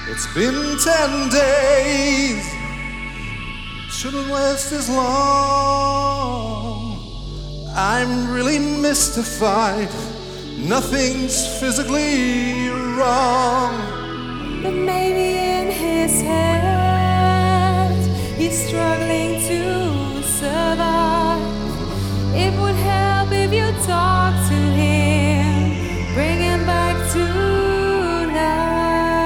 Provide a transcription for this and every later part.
It's been 10 days, shouldn't last as long. I'm really mystified, nothing's physically wrong. But maybe in his head, he's struggling to survive. It would help if you talk to him, bring him back to life.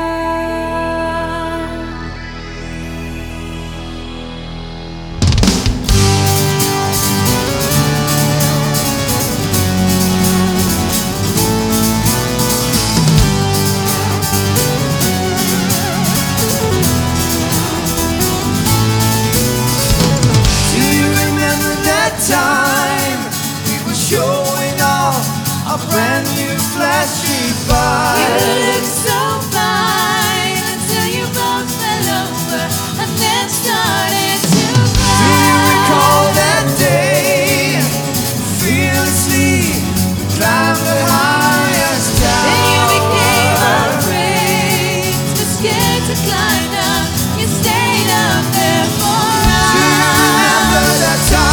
Time we were showing off a brand new flashy bike. You look so fine until you both fell over and then started to cry. Do you recall that day? Fearlessly we climbed the highest tower. Then you became afraid, too scared to climb down. You stayed up there for hours. Do you remember that time?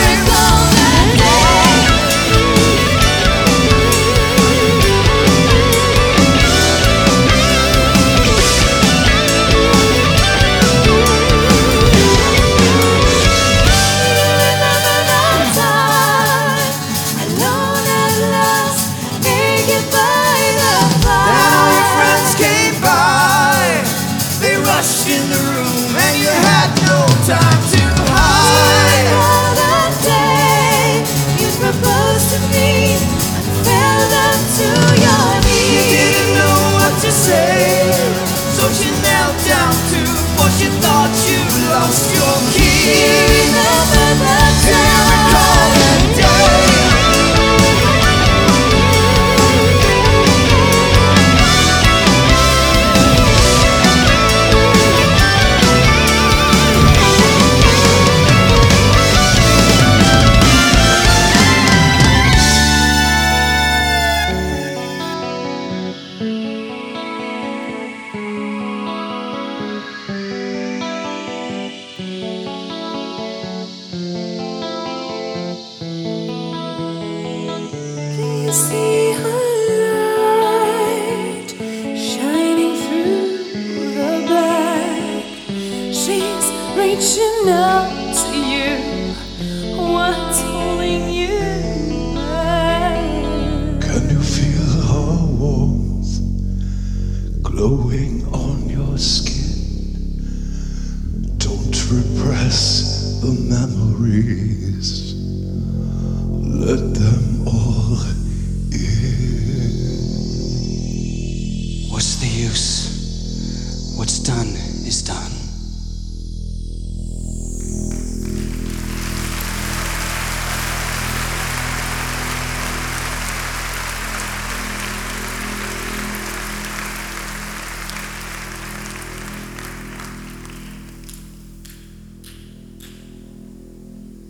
In the room and you had no time to hide. That day you proposed to me and fell down to your knees. You didn't know what to say, so she knelt down to, for she thought you lost your key. Do you remember that Do you recall that day? You see her light shining through the black. She's reaching out to you. What's holding you back? Can you feel her warmth glowing on your skin? Don't repress the memories. Let them all in. What's the use? What's done